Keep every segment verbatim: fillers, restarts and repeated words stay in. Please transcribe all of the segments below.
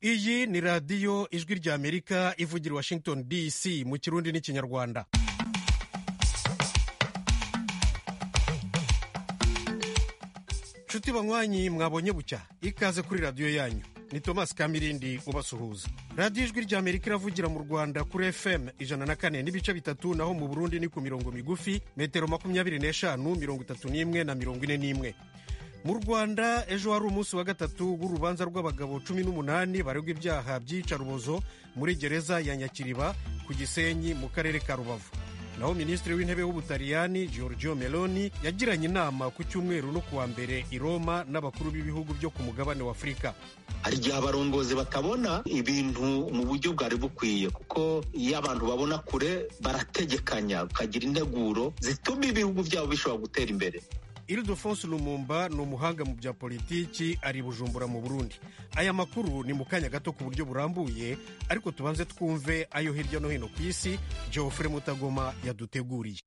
iyi ni radiyo ijwi ry'amerika ivugira Washington D C mu kirundi n'ikinyarwanda. nshuti banywanyi, mwabonye bucya, ikaze kuri radiyo yanyu. Ni Thomas Kamirindi ubasuhuza. radiyo ijwi ry'amerika iravugira mu Rwanda kuri F M ijana na kane n'ibice bitatu, naho mu Burundi ni ku mirongo migufi metero makumyabiri n'eshanu mirongo itatu n'imwe na mirongo ine n'imwe. Mu Rwanda ejo hari umunsi wa gatatu w'urubanza rw'abagabo cumi n'umunani baregwa ibyaha by'iyicarubozo muri gereza ya Nyakiriba ku Gisenyi mu karere ka Rubavu. Naho minisitiri w'intebe w'Ubutaliyani Giorgio Meloni yagiranye inama ku cyumweru no kuwa mbere i Roma n'abakuru b'ibihugu byo ku mugabane wa Afurika. Hari igihe abarongozi batabona ibintu mu buryo bwari bukwiye, kuko iyo abantu babona kure barategekanya, ukagira integuro zituma ibihugu byabo bishobora gutera imbere. Ildefonse Lumumba ni umuhanga mu bya politiki, ari Bujumbura mu Burundi. Aya makuru ni mu kanya gato ku buryo burambuye, ariko tubanze twumve ayo hirya no hino ku isi Geoffrey Mutagoma yaduteguriye.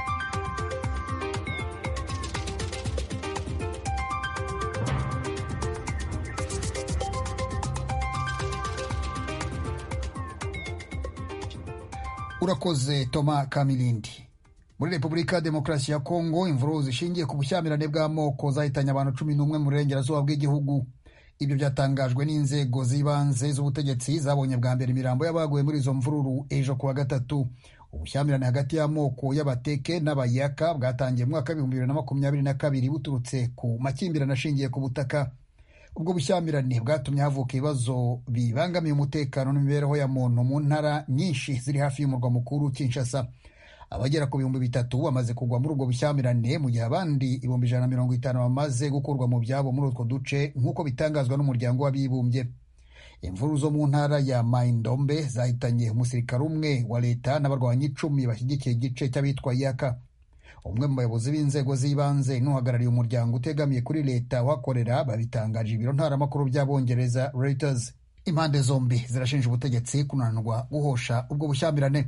Urakoze Toma Kamilindi. Muri Repubulika ya Demokarasi ya Kongo, imvururu zishingiye ku bushyamirane bw'amoko zahitanye abantu cumi n'umwe mu burengerazuba bw'igihugu. Ibyo byatangajwe n'inzego z'ibanze z'ubutegetsi zabonye bwa mbere imirambo y'abaguye muri izo mvururu ejo kuwa gatatu. Ubushyamirane hagati y'amoko y'Abateke n'Abayaka bwatangiye mu mwaka w'ibihumbi bibiri na makumyabiri na kabiri buturutse ku makimbirane ashingiye ku butaka. Ubwo bushyamirane bwatumye havuka ibibazo bibangamiye umutekano n'imibereho ya muntu mu ntara nyinshi ziri hafi y'umurwa mukuru Kinshasa. Abagera ku bihumbi bitatu bamaze kugwa muri ubwo bushyamirane, mu gihe abandi ibihumbi ijana na mirongo itanu bamaze gukurwa mu byabo muri utwo duce, nk'uko bitangazwa n'umuryango w'abibumbye. Imvururu zo mu ntara ya Mai-Ndombe zahitanye umusirikare umwe wa leta n'abarwanyi icumi bashyigikiye igice cy'abitwa Yaka. Umwe mu bayobozi b'inzego z'ibanze n'uhagarariye umuryango utegamiye kuri leta wakorera babitangaje ibiro ntaramakuru by'Abongereza Reuters. Impande zombi zirashinja ubutegetsi kunanirwa guhosha ubwo bushyamirane.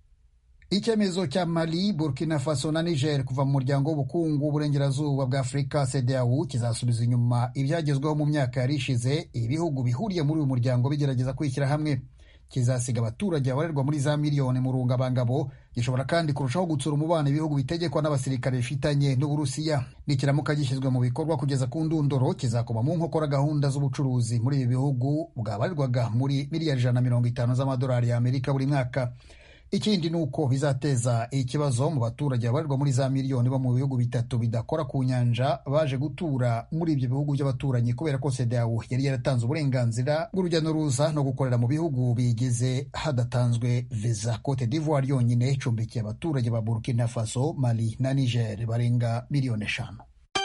Icyemezo cya Mali, Burkina Faso na Niger kuva mu muryango w'ubukungu w'uburengerazuba bwa Afurika C D A O kizasubiza inyuma ibyagezweho mu myaka yari ishize ibihugu bihuriye muri uyu muryango bigerageza kwishyira hamwe. Kizasiga abaturage babarerwa muri za miliyoni mu rungabangabo. Gishobora kandi kurushaho gutsura umubano ibihugu bitegekwa n'abasirikare bifitanye n'Uburusiya. Nikiramuka gishyizwe mu bikorwa kugeza ku ndunduro, kizakoma mu nkokora gahunda z'ubucuruzi muri ibi bihugu bwabarirwaga muri miliyari ijana na mirongo itanu z'amadolari y'Amerika buri mwaka. Ikindi ni uko bizateza ikibazo mu baturage babarirwa muri za miliyoni bo mu bihugu bitatu bidakora ku nyanja baje gutura muri ibyo bihugu by'abaturanyi, kubera ko C D A O yari yaratanze uburenganzira bw'urujya n'uruza no gukorera mu bihugu bigize hadatanzwe viza. Cote d'Ivoire yonyine icumbikiye abaturage ba Burkina Faso, Mali na Niger barenga miliyoni eshanu.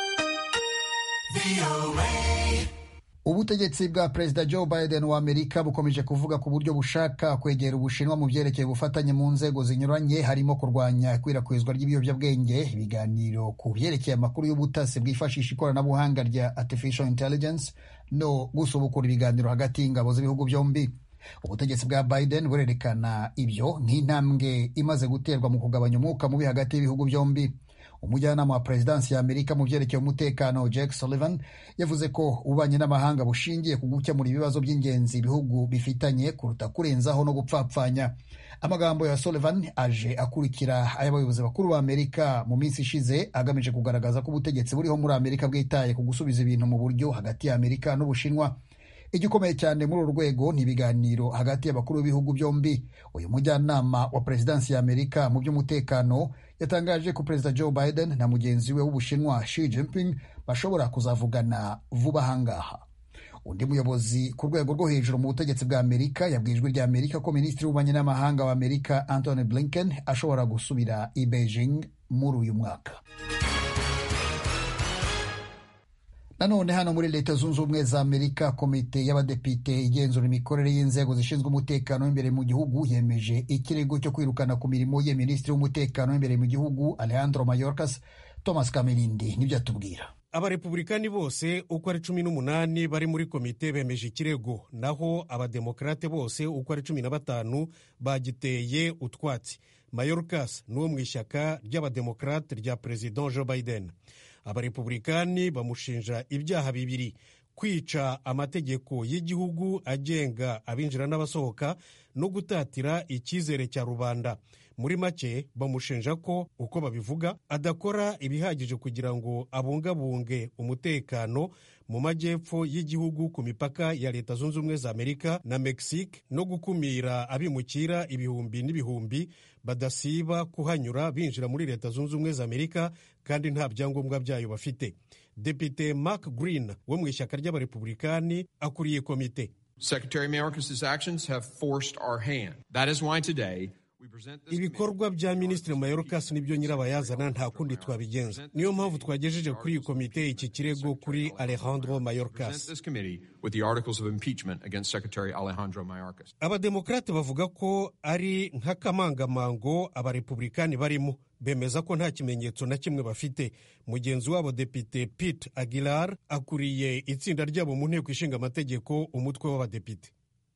Ubutegetsi bwa Perezida Joe Biden wa Amerika bukomeje kuvuga ku buryo bushaka kwegera Ubushinwa mu byerekeye ubufatanye mu nzego zinyuranye, harimo kurwanya ikwirakwizwa ry'ibiyobyabwenge, ibiganiro ku byerekeye amakuru y'ubutasi bwifashisha ikoranabuhanga rya Artificial Intelligence no gusubukura ibiganiro hagati y'ingabo z'ibihugu byombi. Ubutegetsi bwa Biden burerekana ibyo nk'intambwe imaze guterwa mu kugabanya umwuka mubi hagati y'ibihugu byombi. Umujyanama wa Perezidansi ya Amerika mu byerekeye umutekano Jake Sullivan yavuze ko ububanyi n'amahanga bushingiye ku gukemura ibibazo by'ingenzi ibihugu bifitanye kuruta kurenzaho no gupfapfanya. Amagambo ya Sullivan aje akurikira ay'abayobozi bakuru ba Amerika mu minsi ishize, agamije kugaragaza ko ubutegetsi buriho muri Amerika bwitaye ku gusubiza ibintu mu buryo hagati ya Amerika n'Ubushinwa. Igikomeye cyane muri uru rwego ni ibiganiro hagati y'abakuru b'ibihugu byombi. Uyu mujyanama wa Perezidansi ya Amerika mu by'umutekano yatangaje ko Perezida Joe Biden na mugenzi we w'Ubushinwa Xi Jinping bashobora kuzavugana vuba ahangaha. Undi muyobozi ku rwego rwo hejuru mu butegetsi bwa Amerika yabwiye ijwi rya Amerika ko Minisitiri w'Ububanyi n'Amahanga wa Amerika Antony Blinken ashobora gusubira i Beijing muri uyu mwaka. Nanone hano muri Leta Zunze Ubumwe za Amerika, komite y'abadepite igenzura imikorere y'inzego zishinzwe umutekano w'imbere mu gihugu yemeje ikirego cyo kwirukana ku mirimo ye Minisitiri w'Umutekano w'imbere mu gihugu Alejandro Mayorkas. Thomas Kamilindi nibyo atubwira. Abarepublikani bose uko ari cumi n'umunani bari muri komite bemeje ikirego, naho abademokrate bose uko ari cumi na batanu bagiteye utwatsi. Mayorkas n'uwo mu ishyaka ry'abademokrate rya President Joe Biden. Abarepublikani bamushinja ibyaha bibiri: kwica amategeko y'igihugu agenga abinjira n'abasohoka no gutatira icyizere cya rubanda. Muri make bamushinja ko, uko babivuga, adakora ibihagije kugira ngo abungabunge umutekano mu majyepfo y'igihugu ku mipaka ya Leta Zunze Ubumwe za Amerika na Mexique, no gukumira abimukira ibihumbi n'ibihumbi badasiba kuhanyura binjira muri Leta Zunze Ubumwe za Amerika kandi nta byangombwa byayo bafite. Depite Mark Green wo mu ishyaka ry'abarepublikani akuriye komite. Secretary Mayorkas' actions have forced our hand. That is why today ibikorwa bya Minisitiri Mayorkas nibyo nyirabayazana, nta kundi twabigenza. Niyo mpamvu twagejeje kuri iyi komite iki kirego kuri Alejandro Mayorkas. Abademokrate bavuga ko ari nk'akamangamango abarepublikani barimo. Bemeza ko nta kimenyetso na kimwe bafite. Mugenzi wabo Depite Pete Aguilar akuriye itsinda ryabo mu nteko ishinga amategeko, umutwe w'abadepite.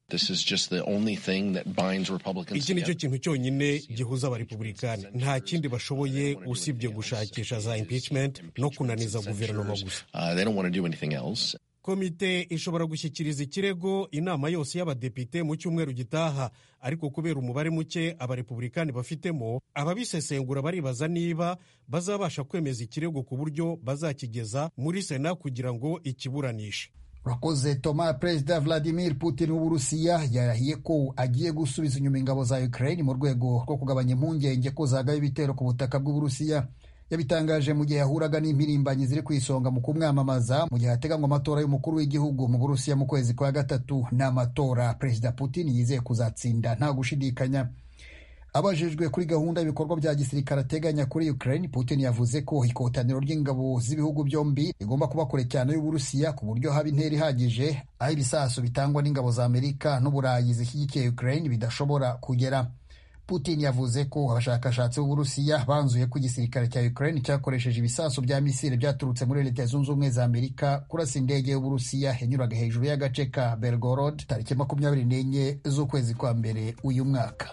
Iki nicyo kintu cyonyine gihuza abarepublikani. Nta kindi bashoboye usibye gushakisha za impeachment no kunaniza guverinoma gusa. Komite ishobora gushyikiriza ikirego inama yose y'abadepite mu cyumweru gitaha, ariko kubera umubare muke abarepublikani bafitemo, ababisesengura baribaza niba bazabasha kwemeza ikirego ku buryo bazakigeza muri Sena kugira ngo ikiburanishe. Rakoze Toma. Perezida Vladimir Putin w'Uburusiya yarahiye ko agiye gusubiza inyuma ingabo za Ukraine mu rwego rwo kugabanya impungenge ko zagaye ibitero ku butaka bw'Uburusiya. Yabitangaje mu gihe yahuraga n'impirimbanyi ziri ku isonga mu kumwamamaza mu gihe hateganywa amatora y'umukuru w'igihugu mu Burusiya mu kwezi kwa gatatu. N'amatora Perezida Putin yizeye kuzatsinda nta gushidikanya. Abajejwe kuri gahunda y'ibikorwa bya gisirikare ateganya kuri Ukraine, Putin yavuze ko ikotaniro ry'ingabo z'ibihugu byombi rigomba kuba kure cyane y'Uburusiya ku buryo haba intera ihagije aho ibisasu bitangwa n'ingabo za Amerika n'Uburayi zishyigikiye Ukraine bidashobora kugera. Putin yavuze ko abashakashatsi b'Uburusiya banzuye ko igisirikare cya Ukraine cyakoresheje ibisasu bya misile byaturutse muri Leta Zunze Ubumwe za Amerika kurasa indege y'Uburusiya yanyuraga hejuru y'agace ka Belgorod tariki makumyabiri n'enye z'ukwezi kwa mbere uyu mwaka.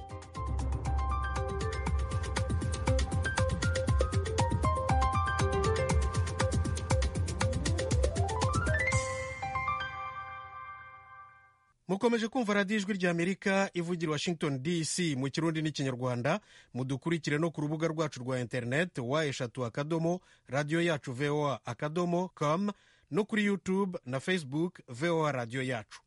Mukomeje kumva radiyo ijwi ry'Amerika ivugira Washington D C mu Kirundi n'Ikinyarwanda. Mudukurikire no ku rubuga rwacu rwa internet wa eshatu akadomo radiyo yacu voa akadomo com no kuri YouTube na Facebook voa radiyo yacu.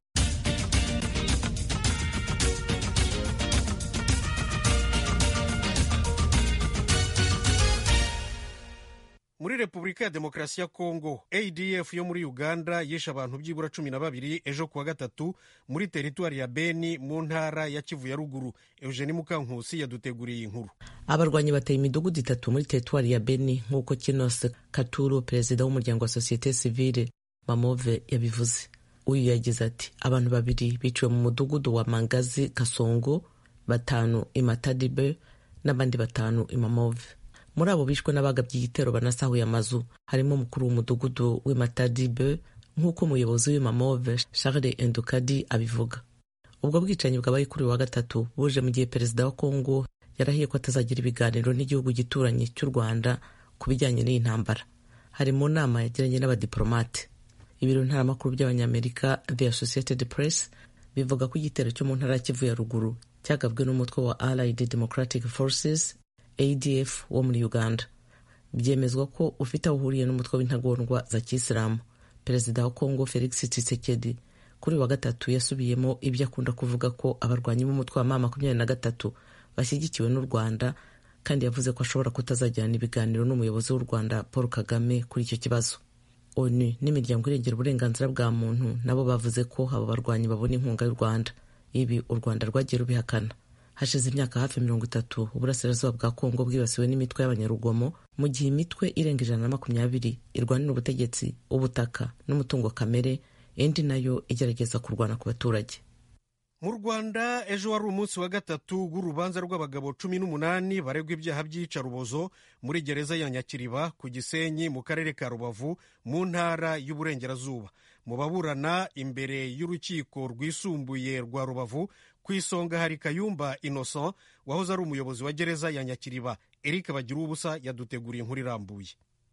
Muri Repubulika ya Demokarasi ya Kongo, A D F yo muri Uganda yishe abantu byibura cumi na babiri ejo kuwa gatatu muri teritwari ya Beni mu ntara ya Kivu ya ruguru. Eugenie Mukankusi yaduteguriye inkuru. Abarwanyi bateye imidugudu itatu muri teritwari ya Beni nk'uko Kinos Katuru, perezida w'umuryango wa Societe Civile Mamove, yabivuze. Uyu yagize ati abantu babiri biciwe mu mudugudu wa Mangazi Kasongo, batanu i Matadibe n'abandi batanu i Mamove. Muri abo bishwe n'abagabye igitero banasahuye amazu harimo umukuru w'umudugudu w'Imatadibe nk'uko umuyobozi w'Imamove Charles Endukadi abivuga. Ubwo bwicanyi bwabaye kuri wa gatatu buje mu gihe perezida wa Kongo yarahiye ko atazagira ibiganiro n'igihugu gituranye cy'u Rwanda ku bijyanye n'iyi ntambara. Hari mu nama yagiranye n'abadiplomate. Ibiro ntaramakuru by'Abanyamerika The Associated Press bivuga ko igitero cyo mu ntara ya Kivu ya ruguru cyagabwe n'umutwe wa Allied Democratic Forces A D F wo muri Uganda. Byemezwa ko ufite aho uhuriye n'umutwe w'intagondwa za Kisilamu. Perezida wa Kongo Felix Tshisekedi kuri wa gatatu yasubiyemo ibyo akunda kuvuga ko abarwanyi b'umutwe wa Ma makumyabiri na gatatu bashyigikiwe n'u Rwanda, kandi yavuze ko ashobora kutazajyana ibiganiro n'umuyobozi w'u Rwanda Paul Kagame kuri icyo kibazo. ONU n'imiryango irengera uburenganzira bwa muntu nabo bavuze ko abo barwanyi babona inkunga y'u Rwanda. Ibi u Rwanda rwagiye rubihakana. Hashize imyaka hafi mirongo itatu uburasirazuba bwa Kongo bwibasiwe n'imitwe y'abanyarugomo, mu gihe imitwe irenga ijana na makumyabiri irwanira ubutegetsi, ubutaka n'umutungo kamere, indi nayo igerageza kurwana ku baturage. Mu Rwanda ejo wari umunsi wa gatatu w'urubanza rw'abagabo cumi n'umunani baregwa ibyaha by'iyicarubozo muri gereza ya Nyakiriba ku Gisenyi mu karere ka Rubavu mu ntara y'Uburengerazuba. Mu baburana imbere y'urukiko rwisumbuye rwa Rubavu, ku isonga hari Kayumba Innocent wahoze ari umuyobozi wa gereza ya Nyakiriba. Eric Bagiruwubusa yaduteguriye inkuru irambuye.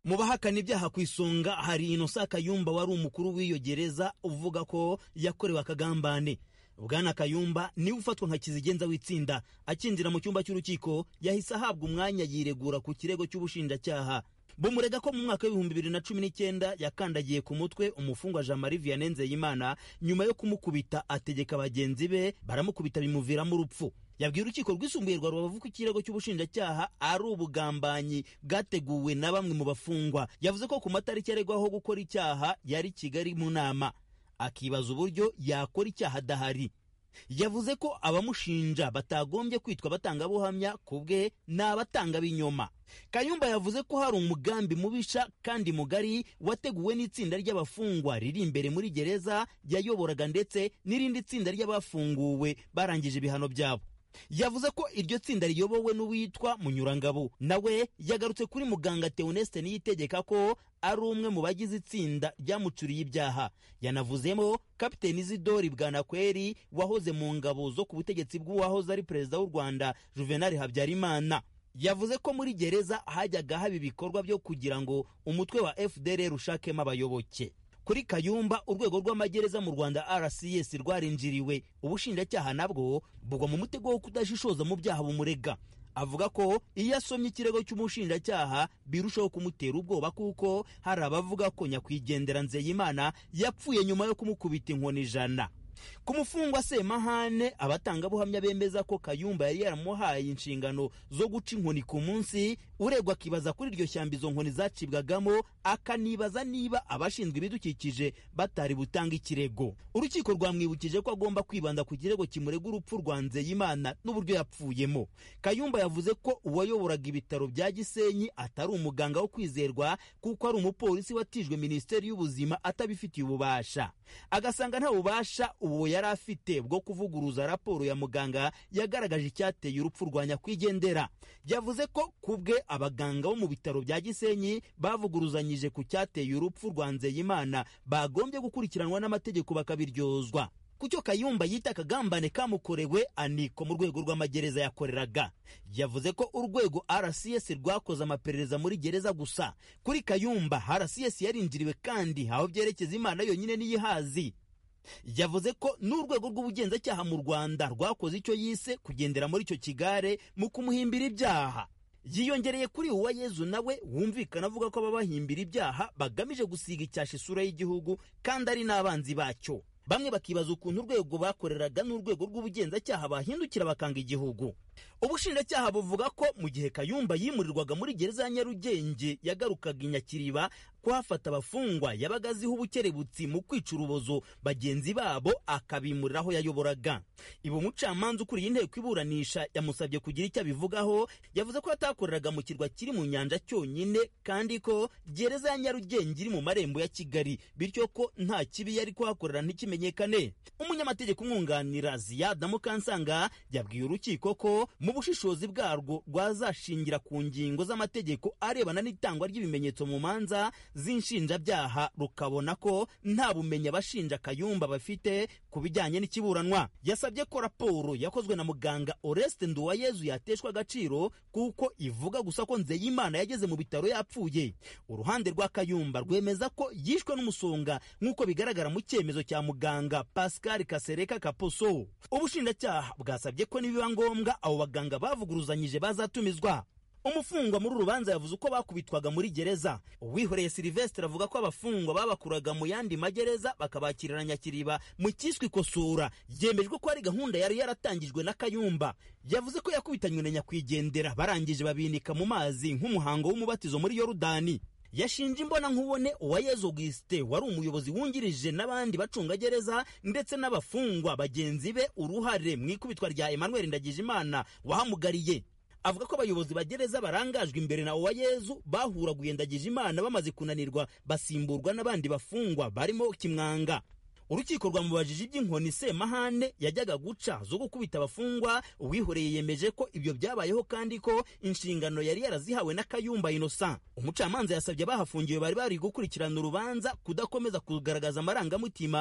Mu bahakana ibyaha ku isonga hari Innocent Kayumba wari umukuru w'iyo gereza uvuga ko yakorewe akagambane. Bwana Kayumba niwe ufatwa nka kizigenza w'itsinda. Akinjira mu cyumba cy'urukiko yahise ahabwa umwanya yiregura ku kirego cy'ubushinjacyaha. Bumurega ko mu mwaka w'ibihumbi bibiri na cumi n'icyenda yakandagiye ku mutwe umufungwa Jean Marie Vianney Nzeyimana, nyuma yo kumukubita ategeka bagenzi be baramukubita bimuviramo urupfu. Yabwiye urukiko rwisumbuye rwa Rubavu ko ikirego cy'ubushinjacyaha ari ubugambanyi bwateguwe na bamwe mu bafungwa. Yavuze ko ku matariki aregwaho gukora icyaha yari Kigali mu nama, akibaza uburyo yakora icyaha adahari. Yavuze ko abamushinja batagombye kwitwa batangabuhamya, kubwe n'abatanga binyoma. Kayumba yavuze ko hari umugambi mubisha kandi mugari wateguwe n'itsinda ry'abafungwa riri imbere muri gereza yayoboraga, ndetse n'irindi tsinda ry'abafunguwe barangije ibihano byabo. Yavuze ko iryo tsinda riyobowe n'uwitwa Munyurangabo. Nawe yagarutse kuri muganga Theoneste Niyitegeka ko ari umwe mu bagize itsinda ryamucuriye ibyaha. Yanavuzemo Kapiteni Isidori Bwanakweri wahoze mu ngabo zo ku butegetsi bw'uwahoze ari perezida w'u Rwanda Juvenal Habyarimana. Yavuze ko muri gereza hajyaga haba ibikorwa byo kugira ngo umutwe wa F D L R ushakemo abayoboke. Kuri Kayumba urwego rw'amagereza mu Rwanda R C S rwarinjiriwe. Ubushinjacyaha nabwo bugwa mu mutego wo kudashishoza mu byaha bumurega. Avuga ko iyo asomye ikirego cy'umushinjacyaha birushaho kumutera ubwoba, kuko hari abavuga ko nyakwigendera Nzeyimana yapfuye nyuma yo kumukubita inkoni ijana. Ku mufungwa Semahane, abatangabuhamya bemeza ko Kayumba yari yaramuhaye inshingano zo guca inkoni ku munsi. Uregwa akibaza kuri iryo shyamba izo nkoni zacibwagamo, akanibaza niba abashinzwe ibidukikije batari butanga ikirego. Urukiko rwamwibukije ko agomba kwibanda ku kirego kimurega urupfu rwa Nzeyimana n'uburyo yapfuyemo. Kayumba yavuze ko uwayoboraga ibitaro bya Gisenyi atari umuganga wo kwizerwa, kuko ari umupolisi watijwe Minisiteri y'Ubuzima atabifitiye ububasha. Agasanga nta bubasha uwo yari afite bwo kuvuguruza raporo ya muganga yagaragaje icyateye urupfu rwa nyakwigendera. Yavuze ko kubwe abaganga bo mu bitaro bya Gisenyi bavuguruzanyije ku cyateye urupfu rwa Nzeyimana bagombye gukurikiranwa n'amategeko bakabiryozwa. Kucyo Kayumba yita akagambane kamukorewe aniko mu rwego rw'amagereza yakoreraga. Yavuze ko urwego R C S rwakoze amaperereza muri gereza gusa. Kuri Kayumba R C S yarinjiriwe kandi aho byerekeza Imana yonyine niyihazi. Yavuze ko n'urwego rw'ubugenzacyaha mu Rwanda rwakoze icyo yise kugendera muri icyo kigare mu kumuhimbira ibyaha. Yiyongereye kuri Uwayezu nawe wumvikana avuga ko ababahimbira ibyaha bagamije gusiga icyasha isura y'igihugu kandi ari n'abanzi bacyo. Bamwe bakibaza ukuntu urwego bakoreraga n'urwego rw'ubugenzacyaha bahindukira bakanga igihugu. Ubushinjacyaha buvuga ko mu gihe Kayumba yimurirwaga muri gereza ya Nyarugenge yagarukaga i Nyakiriba kuhafata abafungwa, yabaga aziho ubukerebutsi mu kwica urubozo bagenzi babo akabimurira aho yayoboraga. Ibo umucamanza ukuriye inteko iburanisha yamusabye kugira icyo abivugaho. Yavuze ko atakoreraga mu kirwa kiri mu nyanja cyonyine, kandi ko gereza ya Nyarugenge iri mu marembo ya Kigali, bityo ko nta kibi yari kuhakorera ntikimenyekane. Umunyamategeko umwunganira Ziyada Mukansanga yabwiye urukiko ko mu bushishozi bwarwo rwazashingira ku ngingo z'amategeko arebana n'itangwa ry'ibimenyetso mu manza z'inshinjabyaha, rukabona ko nta bumenyi abashinja Kayumba bafite ku bijyanye n'ikiburanwa. Yasabye ko raporo yakozwe na muganga Oreste Nduwayezu yateshwa agaciro, kuko ivuga gusa ko Nzeyimana yageze mu bitaro yapfuye. Uruhande rwa Kayumba rwemeza ko yishwe n'umusonga nk'uko bigaragara mu cyemezo cya muganga Pascal Kasereka Kaposo. Ubushinjacyaha bwasabye ko nibiba ngombwa abo baganga bavuguruzanyije bazatumizwa. Umufungwa muri urubanza yavuze uko bakubitwaga muri gereza. Uwihoreye Sylvestre avuga ko abafungwa babakuraga mu yandi magereza bakabakirira Nyakiriba mu kiswe ikosora. Yemejwe ko ari gahunda yari yaratangijwe na Kayumba. Yavuze ko yakubitanywe na nyakwigendera barangije babinika mu mazi nk'umuhango w'umubatizo muri Yorodani. Yashinje imbona nkubone Uwayezu Auguste wari umuyobozi wungirije n'abandi bacunga gereza ndetse n'abafungwa bagenzi be uruhare mu ikubitwa rya Emmanuel Ndagijimana wahamugariye. Avuga ko abayobozi bagereza barangajwe imbere na Uwayezu bahuraguye Ndagijimana bamaze kunanirwa basimburwa n'abandi bafungwa barimo Kimwanga. Urukiko rwamubajije iby'inkoni Semahane yajyaga guca zo gukubita abafungwa. Uwihoreye yemeje ko ibyo byabayeho kandi ko inshingano yari yarazihawe na Kayumba Innocent. Umucamanza yasabye bahafungiwe bari bari gukurikirana urubanza kudakomeza kugaragaza amarangamutima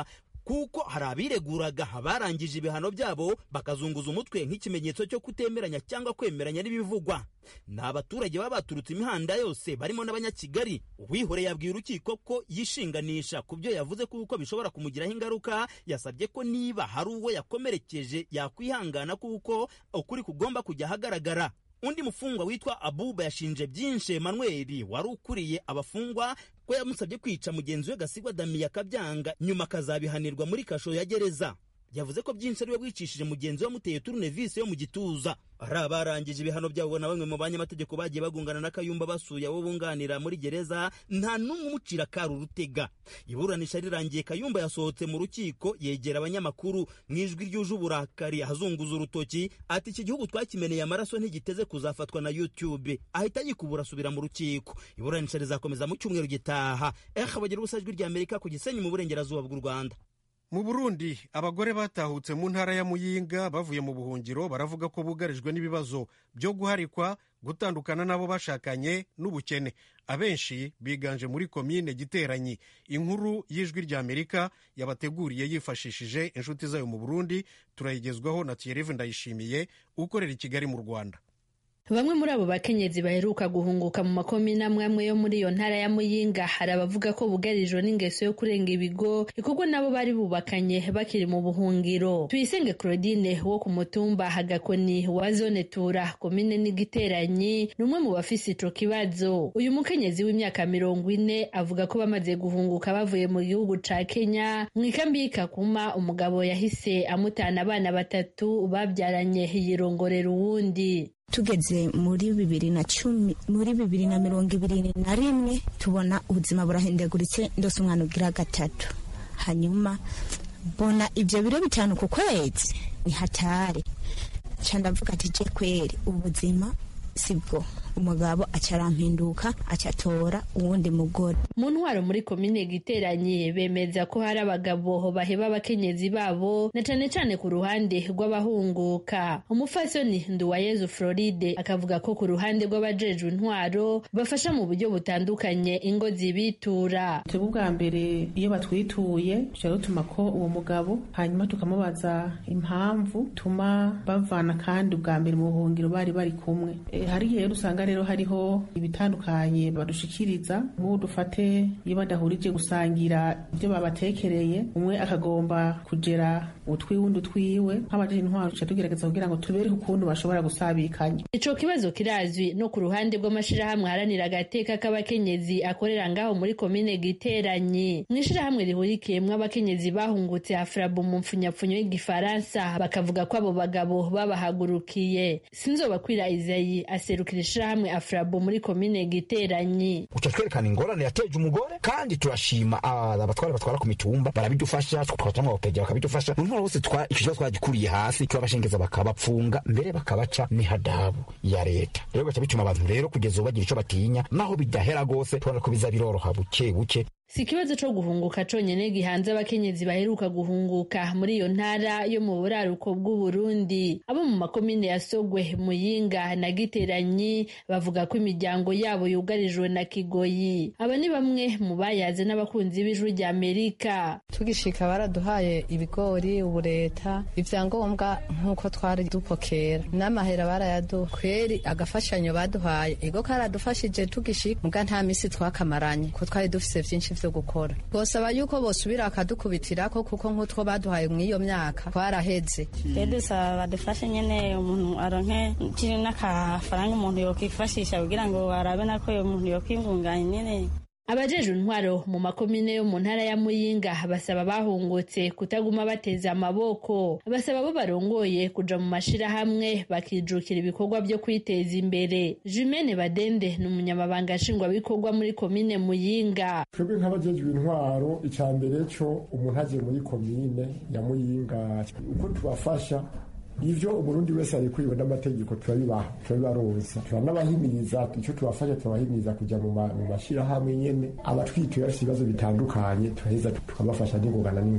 kuko hari abireguraga barangije ibihano byabo bakazunguza umutwe nk'ikimenyetso cyo kutemeranya cyangwa kwemeranya n'ibivugwa. Ni abaturage baba baturutse imihanda yose barimo n'abanyakigali. Uwihoreye yabwiye urukiko ko yishinganisha ku byo yavuze kuko bishobora kumugiraho ingaruka. Yasabye ko niba hari uwo yakomerekeje yakwihangana kuko ukuri kugomba kujya ahagaragara. Undi mufungwa witwa Abuba yashinje byinshi Emmanuel wari ukuriye abafungwa ko yamusabye kwica mugenzi we Gasigwa Damiya akabyanga nyuma akazabihanirwa muri kasho ya gereza. Yavuze ko byinshi ari we wicishije mugenzi we amuteye turunevisi yo mu gituza. Ari abarangije ibihano byabo na bamwe mu banyamategeko bagiye bagungana na Kayumba basuye abo bunganira muri gereza, nta n'umwe umucira karu rutega. Iburanisha rirangiye, Kayumba yasohotse mu rukiko yegera abanyamakuru mu ijwi ryuje uburakari ahazunguza urutoki ati iki gihugu twakimeneye amaraso ntigiteze kuzafatwa na YouTube. Ahita yikubura asubira mu rukiko. Iburanisha rizakomeza mu cyumweru gitaha. Eh bagira ubusajwi rya Amerika ku Gisenyi mu burengerazuba bw'u Rwanda. Mu Burundi abagore batahutse mu ntara ya Muyinga bavuye mu buhungiro baravuga ko bugarijwe n'ibibazo byo guharikwa, gutandukana n'abo bashakanye n'ubukene. Abenshi biganje muri komine Giteranyi. Inkuru y'ijwi rya Amerika yabateguriye yifashishije inshuti zayo mu Burundi, turayigezwaho na Thierry Ndayishimiye ukorera i Kigali mu Rwanda. Bamwe muri abo bakenyezi baheruka guhunguka mu makomine amwe amwe yo muri iyo ntara ya Muyinga hari abavuga ko bugarijwe n'ingeso yo kurenga ibigo ikorwa nabo bari bubakanye bakiri mu buhungiro. Tuyisenge Claudine wo ku mutumba Hagakoni wa zone Tura komine n'Igiteranyi numwe mu bafise ico kibazo. Uyu mukenyezi w'imyaka mirongo ine avuga ko bamaze guhunguka bavuye mu gihugu ca Kenya mu ikambi y'Ikakuma umugabo yahise amutana abana batatu babyaranye yirongorera uwundi. Tugeze muri bibiri na cumi muri bibiri na mirongo ibiri na rimwe tubona ubuzima burahindaguritse ndose umwana ugira gatatu. Hanyuma bona ibyo biro bitanu ku kwezi ni hatari. Candavuga ati je kweri ubuzima sibwo. Umugabo acarampinduka acatora uwundi mugore. Mu ntwaro muri komine Giteranyi bemeza ko hari abagabo baheba abakenyezi babo na cane cane ku ruhande rw'abahunguka. Umufasoni Nduwayezu Floride akavuga ko ku ruhande rw'abajejwe intwaro bafasha mu buryo butandukanye ingo zibitura. Twebwe bwa mbere iyo batwituye cyo rutuma ko uwo mugabo hanyuma tukamubaza impamvu tuma bavana kandi ubwa mbere mu buhungiro bari bari kumwe. E, hari rero usanga rero hariho ibitandukanye badushikiriza nk'ubu dufate iyo badahurije gusangira ibyo babatekereye umwe akagomba kugera utwiwundi utwiwe nk'abaje intwaro cyo tugerageza kugira ngo tubere ukuntu bashobora gusabikanya. Ico kibazo kirazwi no ku ruhande rw'amashirahamwe haranira agateka k'abakenyezi akorera ngaho muri komine Giteranyi. Mwishirahamwe rihurikiyemwo abakenyezi bahungutse Afrabu mu mfunyapfunyo y'igifaransa bakavuga ko abo bagabo babahagurukiye. Sinzobakwira Isayi aserukira hamwe Afrabu muri komine Giteranyi. Ucatwerekana ingorane yateje umugore kandi turashima abatwara batwara ku mitumba barabidufasha twatwamwa bakajya bakabidufasha. Umuntu wose twa ikibazo twagikuriye hasi twabashengeza bakabapfunga mbere bakabaca ni hadabu ya leta. Rero gacha bituma abantu rero kugeza ubagira ico batinya naho bidahera gose tubona ko biza biroroha buke buke. Si kibazo cyo guhunguka conyene gihanze abakenyezi baheruka guhunguka muri iyo ntara yo mu buraruko bw'u Burundi. Abo mu makomine ya Sogwe, Muyinga na Giteranyi bavuga ko imiryango yabo yugarijwe na kigoyi. Aba ni bamwe mu bayaze n'abakunzi b'ijwi rya Amerika. Tugishika baraduhaye ibigori, ubureta, ivyangombwa nkuko twari dupokera. N'amahera barayaduha. Kweri agafashanyo baduhaye. Ego karadufashije tugishika muga nta misi twakamaranye ko twari dufise vyinshi vyo gukora. Bosaba yuko bosubira akadukubitirako kuko nk'utwo baduhaye mw'iyo myaka twaraheze. Rero saba badufashe nyene umuntu aronke kiri n'akafaranga umuntu yokifashisha kugira ngo arabe nako uyo muntu yokwingunganya nyene. Abajejwe intwaro mu makomine yo mu ntara ya Muyinga basaba bahungutse kutaguma bateza amaboko. Basaba abo barongoye kuja mu mashirahamwe bakijukira ibikorwa byo kwiteza imbere. Jumene Badende ni umunyamabanga nshingwabikorwa muri komine Muyinga. Twebwe nk'abajejwe intwaro icambere cyo umuntu aje muri komine ya Muyinga uko tubafasha ivyo umurundi wese ari kwiwe n'amategeko turabibaha turabibaronsa turanabahimiriza icyo tubafasha turabahimiriza kuja mu mashirahamwe nyene abatwituye bafite ibibazo bitandukanye turaheza tukabafasha n'ingogana n'ingoga.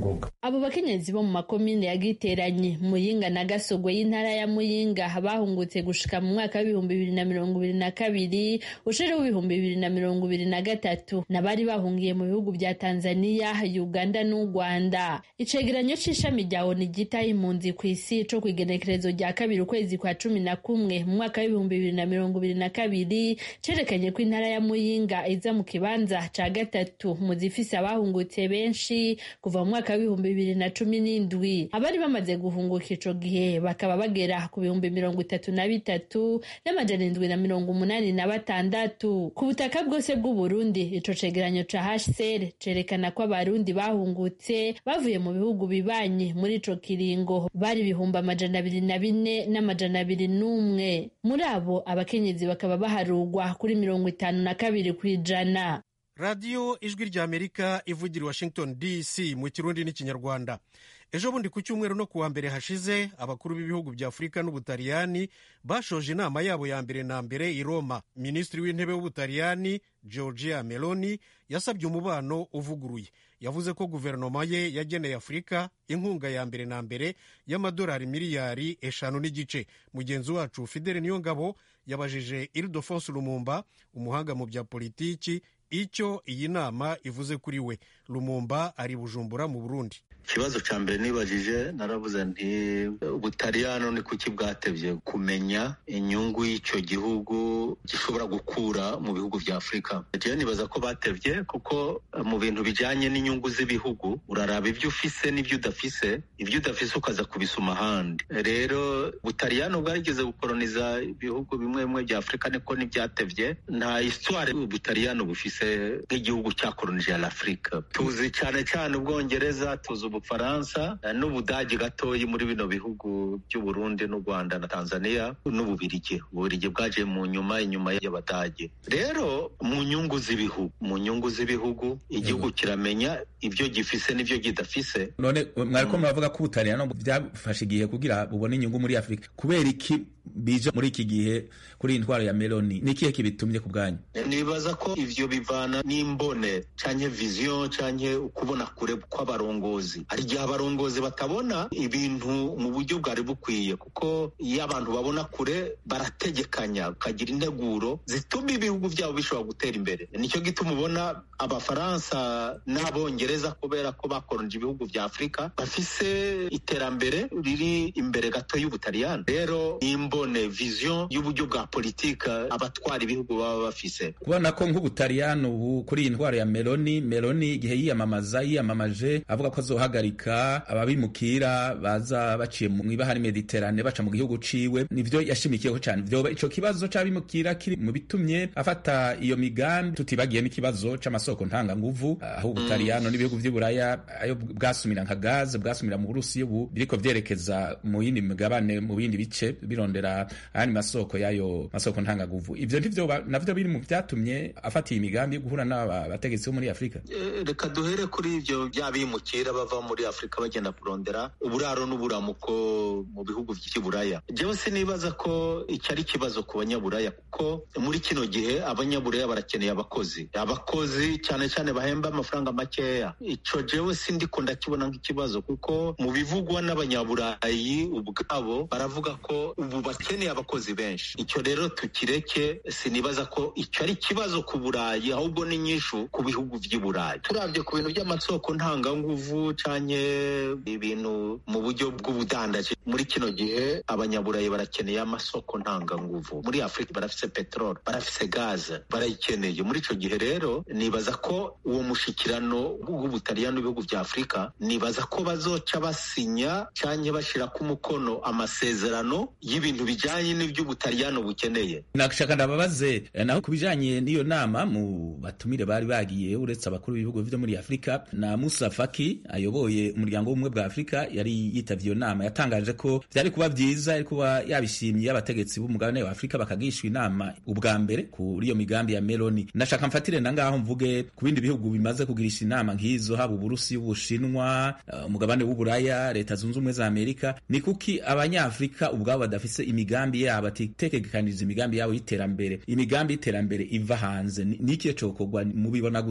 abo bakenyezi bo mu makomine ya Giteranyi, Muyinga na Gasogwe y'intara ya Muyinga bahungutse gushika mu mwaka w'ibihumbi bibiri na mirongo ibiri na kabiri ushire w'ibihumbi bibiri na mirongo ibiri na gatatu nabari bahungiye mu bihugu bya Tanzania, Uganda n'u Rwanda. Icegeranyo c'ishami rya O N U ryitaho impunzi ku isi co kw'igenekerezo rya kabiri ukwezi kwa cumi na kumwe mu mwaka w'ibihumbi bibiri na mirongo ibiri na kabiri cerekanye ko intara ya Muyinga iza mu kibanza ca gatatu mu zifise abahungutse benshi kuva mu mwaka w'ibihumbi bibiri na cumi n'indwi. Abari bamaze guhunguka ico gihe bakaba bagera ku bihumbi mirongo itatu na bitatu n'amajana indwi na mirongo umunani na batandatu ku butaka bwose bw'u Burundi. Ico cegeranyo ca H C R cerekana ko abarundi bahungutse bavuye mu bihugu bibanye muri ico kiringo bari ibihumbi amajana abiri na bine n'amajana abiri n'umwe. Muri abo abakenyezi bakaba baharugwa kuri mirongo itanu na kabiri kw'ijana. radiyo ijwi rya Amerika ivugira Washington D C mu Kirundi n'Ikinyarwanda. Ejo bundi ku cyumweru no kuwa mbere hashize abakuru b'ibihugu bya Afurika n'Ubutaliyani bashoje inama yabo ya mbere na mbere i Roma. Minisitiri w'intebe w'Ubutaliyani Giorgia Meloni yasabye umubano uvuguruye. Yavuze ko guverinoma ye yageneye Afurika inkunga ya mbere na mbere y'amadolari miliyari eshanu n'igice. Mugenzi wacu Fidele Niyongabo yabajije Ildefonse Lumumba, umuhanga mu bya politiki, icyo iyi nama ivuze kuri we. Lumumba ari Bujumbura mu Burundi. Ikibazo ca mbere nibajije naravuze nti Ubutaliyano ni kuki bwatevye kumenya inyungu y'icyo gihugu gishobora gukura mu bihugu vya Afurika. Je nibaza ko batevye kuko mu bintu bijanye n'inyungu z'ibihugu uraraba ivyo ufise n'ivyo udafise, ivyo udafise ukaza kubisuma ahandi. Rero Ubutaliyano bwarigeze gukoloniza ibihugu bimwe bimwe vya Afurika niko n'ivyatevye. Nta histoire Ubutaliyano bufise nk'igihugu cyakolonije Afurika. Tuzi cyane cyane Ubwongereza, tuzi Ubufaransa n'Ubudagi gatoyi muri bino bihugu by'u Burundi n'u Rwanda na Tanzania n'Ububirigi. Ububirigi bwaje mu nyuma inyuma y'Abadage. Rero mu nyungu z'ibihugu, mu nyungu z'ibihugu igihugu kiramenya ivyo gifise n'ivyo kidafise. None mwariko muravuga ko Ubutaliyano byafashe igihe kugira bubone inyungu muri Afurika. Kubera iki bije muri iki gihe kuri intwaro ya Meloni? Nikihe kibitumye ku bwanyu? Nibaza ko ivyo bivana n'imbone canke vision canke ukubona kure kw'abarongozi. Hari igihe abarongozi batabona ibintu mu buryo bwari bukwiye, kuko iyo abantu babona kure barategekanya ukagira integuro zituma ibihugu byabo bishobora gutera imbere. Nicyo gituma ubona Abafaransa n'Abongereza kubera ko bakolonije ibihugu vya Afurika bafise iterambere riri imbere gato y'Ubutaliyano. Rero imbone vision y'uburyo bwa politika abatwara ibihugu baba bafise. Kubona ko nk'Ubutaliyano ubu kuri intwaro ya Meloni, Meloni igihe yiyamamaza yiyamamaje avuga ko azohagarika ababimukira baza baciye mu ibahari Mediterane baca mu gihugu ciwe, nivyo yashimikiyeho cyane. Vyoba ico kibazo c'abimukira kiri mu bitumye afata iyo migambi, tutibagiye n'ikibazo c'amasoko ntanga nguvu aho Ubutaliyano n'ibihugu vy'Iburaya ayo bwasumira nka gaz bwasumira mu Burusiya ubu biriko vyerekeza mu yindi migabane mu bindi bice birondera ayandi masoko yayo masoko ntanga nguvu. Ivyo ndivyo navyo biri mu vyatumye afata iyi migambi guhura n'abategetsi bo muri Afurika. E, reka duhere kuri ivyo by'abimukira bava muri Afurika bagenda kurondera uburaro n'uburamuko mu bihugu vy'Iburaya. Jewe sinibaza ko icyo ari kibazo ku banyaburaya, kuko muri kino gihe abanyaburaya barakeneye abakozi abakozi cyane cyane bahemba amafaranga makeya. Ico jewe sindiko ndakibona nk'ikibazo, kuko mu bivugwa n'abanyaburayi ubwabo baravuga ko ubu bakeneye abakozi benshi. Icyo rero tukireke, sinibaza ko icyo ari kibazo ku Burayi, ahubwo ni nyishu ku bihugu vy'Iburayi. Turavye ku bintu by'amasoko ntanganguvu canke ibintu mu buryo bw'ubudandaji, muri kino gihe abanyaburayi barakeneye amasoko ntanganguvu. Muri Afurika barafise petrol, barafise gaze, barayikeneye. Muri ico gihe rero nibaza ko uwo mushikirano w'Ubutaliyano n'ibihugu vya Afurika, nibaza ko bazoca basinya canke bashira ku mukono amasezerano y'ibintu bijanye n'ivy'Ubutaliyano bukeneye. Nakashaka ndababaze naho kubijanye n'iyo nama mu batumire bari bagiye, uretse abakuru b'ibihugu vyo muri Afurika, na Musa Faki ayoboye umuryango w'ubumwe bwa Afurika yari yitavye iyo nama. Yatangaje ko vyari kuba vyiza ari kuba yabishimye abategetsi b'umugabane wa Afurika bakagishwa inama ubwa mbere kuri iyo migambi ya Meloni. Nashaka mfatire na ngaho mvuge ku bindi bihugu bimaze kugirisha inama nk'izo, haba Uburusi, Ubushinwa, umugabane uh, w'Uburaya, Leta Zunze Ubumwe za Amerika. Ni kuki abanyafrika ubwabo badafise imigambi yabo atitekekaniza imigambi yabo y'iterambere? Imigambi y'iterambere iva hanze, ni ikihe cokorwa mubibona gute?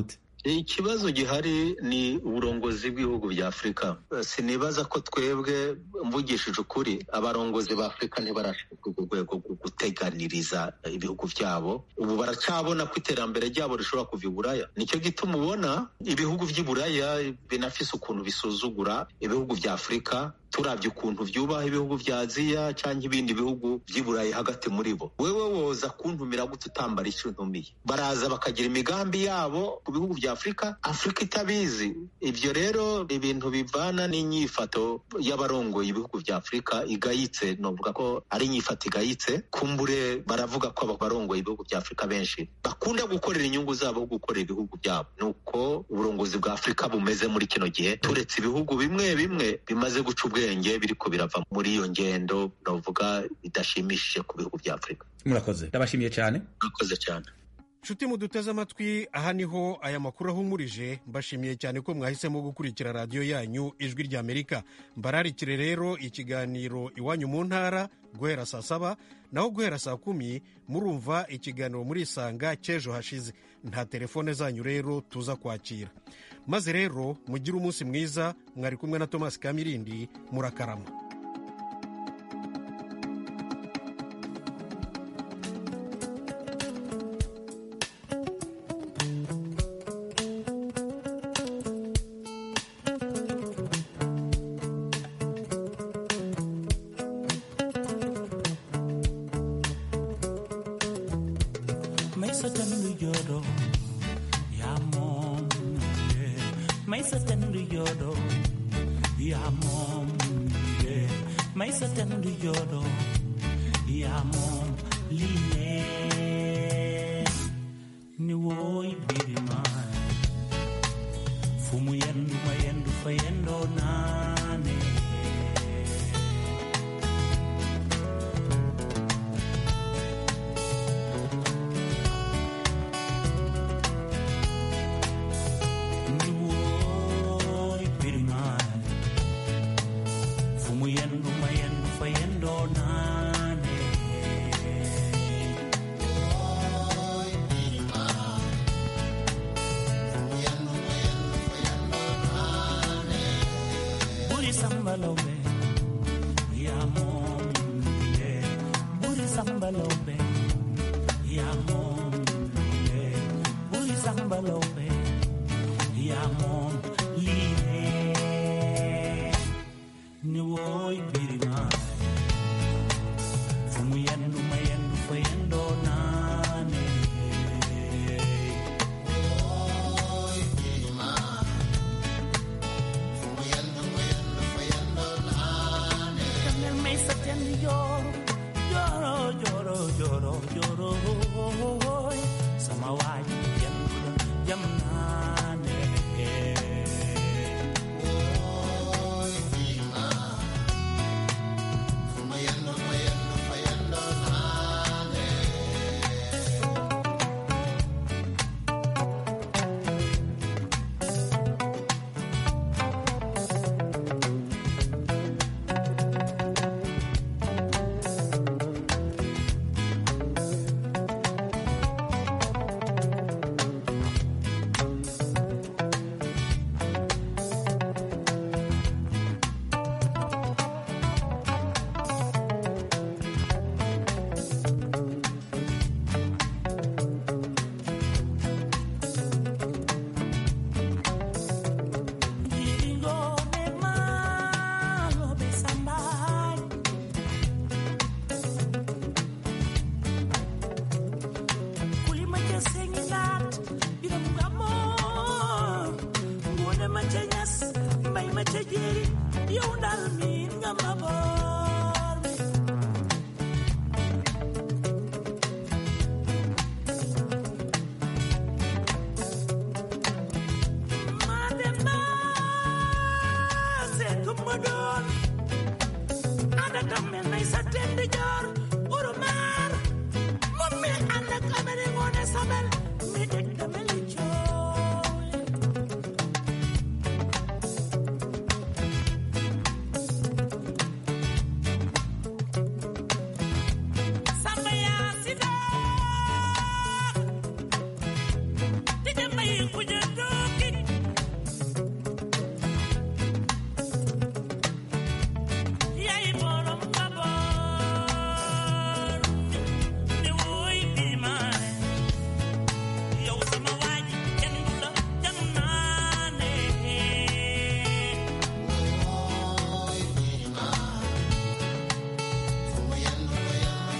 ikibazo gihari ni uburongozi bw'ibihugu bya Afurika. Sinibaza ko twebwe, mvugishije ukuri, abarongozi ba Afurika ntibarashaka urwo rwego rwo guteganiriza ibihugu byabo. Ubu baracabona ko iterambere ryabo rishobora kuva i Buraya. Nicyo gituma ubona ibihugu by'i Buraya binafise ukuntu bisuzugura ibihugu bya Afurika, turabye ukuntu vyubaha ibihugu vya Aziya canke ibindi bihugu vy'i Burayi hagati muri bo. Wewe woza kuntumira gute utambara ico ntumiye? Baraza bakagira imigambi yabo ku bihugu vya Afurika, Afurika itabizi. Ivyo rero ibintu bivana n'inyifato y'abarongoye ibihugu vya Afurika igayitse. Novuga ko ari inyifato igayitse. Kumbure baravuga ko abarongoye ibihugu vya Afurika benshi bakunda gukorera inyungu zabo, gukorera ibihugu byabo. Nuko uburongozi bwa Afurika bumeze muri kino gihe, turetse ibihugu bimwe bimwe bimaze guca ubwenge biriko birava muri iyo ngendo novuga idashimishije ku bihugu bya Afurika. Murakoze, ndabashimiye cyane. Murakoze cyane. Nshuti muduteze amatwi, aha niho aya makuru ahumurije. Mbashimiye cyane ko mwahisemo gukurikira radiyo yanyu Ijwi ry'Amerika. Mbararikire rero ikiganiro Iwanyu mu Ntara guhera saa saba, naho guhera saa kumi murumva ikiganiro muri Isanga cy'ejo hashize. Nta telefone zanyu rero tuza kwakira. Maze rero mugire umunsi mwiza. Mwari kumwe na Thomas Kamirindi. Murakarama. Ada tamen ay sa tendi jar